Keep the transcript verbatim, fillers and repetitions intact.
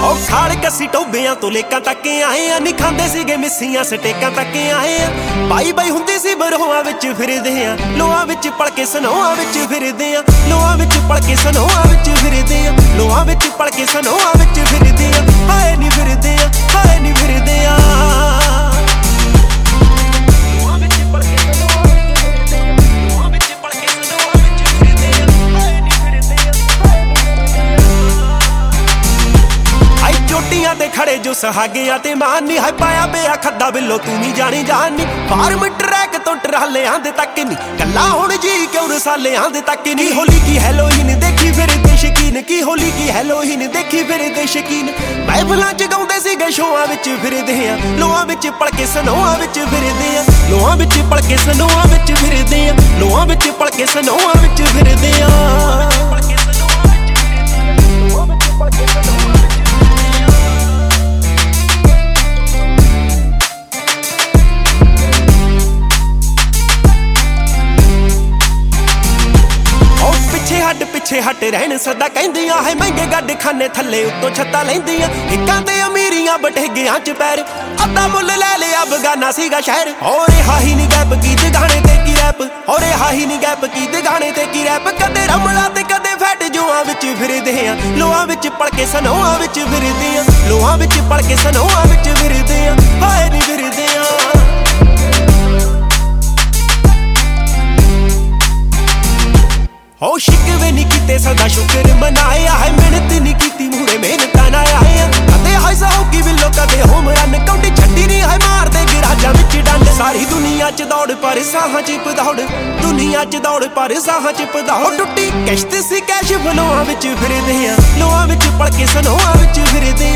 ਉਹ ਖਾਲ ਕੱਸੀ ਟੋਬਿਆਂ ਤੋਂ ਲੇਕਾਂ ਤੱਕ ਆਏ ਆ, ਨੀ ਖਾਂਦੇ ਸੀਗੇ ਮਿੱਸੀਆਂ ਸਟੇਕਾਂ ਤੱਕ ਆਏ ਆ। ਬਾਈ ਬਾਈ ਹੁੰਦੀ ਸੀ ਬਰੋਆਂ ਵਿੱਚ ਫਿਰਦੇ ਆ, ਲੋਹਾਂ ਵਿੱਚ ਪਲ ਕੇ ਸਨੋਆਂ ਵਿੱਚ ਫਿਰਦੇ ਆ, ਲੋਹਾਂ ਵਿੱਚ ਪਲ ਕੇ ਸਨੋਆਂ ਵਿੱਚ ਫਿਰਦੇ ਆ, ਲੋਹਾਂ ਵਿੱਚ ਪਲ ਕੇ ਸਨੋਆਂ ਵਿੱਚ ਫਿਰਦੇ ਆ। ਹਾਏ ਨੀ ਫਿਰਦੇ ਆ, ਹਾਏ ਨੀ ਫਿਰਦੇ ਆ। ਚੋਟੀਆਂ ਤੇ ਖੜੇ ਜੋ ਸਹਾਗਿਆਂ ਤੇ ਮਾਨ ਨੀ, ਹਾਏ ਪਾਇਆ ਬਿਆ ਖੱਦਾ ਬਿੱਲੋ ਤੂੰ ਵੀ ਜਾਣੀ ਜਾਣ ਨੀ। ਫਾਰਮ ਟਰੈਕ ਤੋਂ ਟਰਾਲਿਆਂ ਦੇ ਤੱਕ ਨੀ, ਕੱਲਾ ਹੁਣ ਜੀ ਕਿਉਂ ਰਸਾਲਿਆਂ ਦੇ ਤੱਕ ਨੀ। ਹੋਲੀ ਕੀ ਹੈਲੋਇਨ ਦੇਖੀ ਫਿਰਦੇ ਸ਼ਕੀਨ, ਕੀ ਹੋਲੀ ਕੀ ਹੈਲੋਇਨ ਦੇਖੀ ਫਿਰਦੇ ਸ਼ਕੀਨ। ਮਹਿਫਲਾਂ ਚ ਗਾਉਂਦੇ ਸੀਗੇ ਸ਼ੋਆਂ ਵਿੱਚ ਫਿਰਦੇ ਆ, ਲੋਹਾਂ ਵਿੱਚ ਪਲ ਕੇ ਸਨੋਆਂ ਵਿੱਚ ਫਿਰਦੇ ਆ, ਲੋਹਾਂ ਵਿੱਚ ਪਲ ਕੇ ਸਨੋਆਂ ਵਿੱਚ ਫਿਰਦੇ ਆ, ਲੋਹਾਂ ਵਿੱਚ ਪਲ ਕੇ ਸਨੋਆਂ ਵਿੱਚ ਫਿਰਦੇ ਆ। ਹੱਡ ਪਿੱਛੇ ਹਟ ਰਹਿਣ ਸਦਾ ਕਹਿੰਦੀਆਂ, ਹੈ ਮਹਿੰਗੇ ਗੱਡ ਖਾਨੇ ਥੱਲੇ ਉੱਤੋਂ ਛੱਤਾਂ ਲੈਂਦੀਆਂ। ਹਿੱਕਾਂ ਤੇ ਅਮੀਰੀਆਂ ਬਟੇਗਿਆਂ ਚ ਪੈਰ, ਅੱਧਾ ਮੁੱਲ ਲੈ ਲਿਆ ਬਗਾਨਾ ਸੀਗਾ ਸ਼ਹਿਰ। ਹੋ ਰਿਹਾ ਹੀ ਨੀ ਗੈਪ ਕੀ ਗਾਣੇ ਤੇ ਕੀ ਰੈਪ, ਹੋ ਰਿਹਾ ਹੀ ਨੀ ਗੈਪ ਕੀ ਗਾਣੇ ਤੇ ਕੀ ਰੈਪ। ਕਦੇ ਰਮਲਾ ਤੇ ਕਦੇ ਫੈਟ ਜੋਆਂ ਵਿੱਚ ਫਿਰਦੇ ਆ, ਲੋਹਾਂ ਵਿੱਚ ਪਲ ਕੇ ਸਨੋਆਂ ਵਿੱਚ ਫਿਰਦੇ ਆ, ਲੋਹਾਂ ਵਿੱਚ ਪਲ ਕੇ ਸਨੋਆਂ ਵਿੱਚ ਫਿਰਦੇ ਆ। ਹਾਏ ਨੀ ਫਿਰਦੇ ਆ। ਹੋ ਸ਼ਿਕਵੇ ਨੀ ਕੀਤੇ ਸਦਾ ਸ਼ੁਕਰ ਮਨਾਇਆ, ਹੈ ਮਿਹਨਤ ਨੀ ਕੀਤੀ ਮੂਹਰੇ ਮਿਹਨਤਾਂ ਨਾ ਆਏ। ਕਦੇ ਹਾਈ ਸਾਉਕੀ ਬਿੱਲੋ ਕਦੇ ਹੋਮ ਰਨ, ਕੌਡੀ ਛੱਡੀ ਨੀ ਹੈ ਮਾਰਦੇ ਗਿਰਾਜਾਂ ਵਿੱਚ ਡੰਡ। ਸਾਰੀ ਦੁਨੀਆ ਚ ਦੌੜ ਪਰ ਸਾਹਾਂ ਚ ਪਦੌੜ, ਦੁਨੀਆ ਚ ਦੌੜ ਪਰ ਸਾਹਾਂ ਚ ਪਦੌੜ। ਟੁੱਟੀ ਕਿਸ਼ਤ ਸੀ ਕੈਸ਼ ਫਲੋਆਂ ਵਿੱਚ ਫਿਰਦੇ ਆ, ਲੋਹਾਂ ਵਿੱਚ ਪਲ ਕੇ ਸਨੋਆਂ ਵਿੱਚ ਫਿਰਦੇ